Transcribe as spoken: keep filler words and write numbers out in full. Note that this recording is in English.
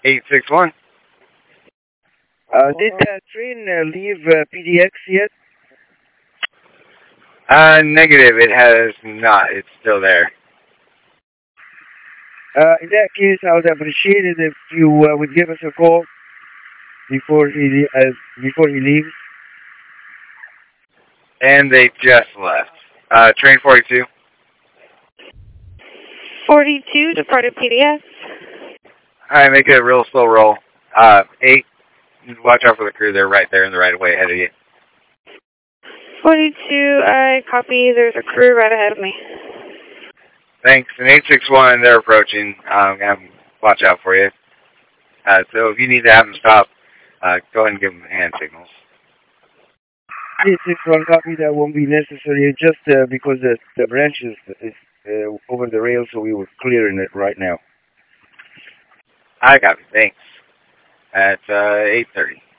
eight six one. Uh, did that train uh, leave uh, P D X yet? Uh, negative. It has not. It's still there. Uh, in that case, I would appreciate it if you uh, would give us a call before he uh, before he leaves. And they just left. Uh, train forty-two. forty-two, departed P D S. Alright, make it a real slow roll. Uh, eight. Watch out for the crew. They're right there in the right of way ahead of you. forty-two, I copy. There's a crew right ahead of me. Thanks. And eight six one, they're approaching. Um, have them watch out for you. Uh, so if you need to have them stop, uh, go ahead and give them hand signals. eight six one copy, that won't be necessary, just uh, because the, the branch is, is uh, over the rail, so we were clearing it right now. I got it. Thanks. At uh, eight thirty.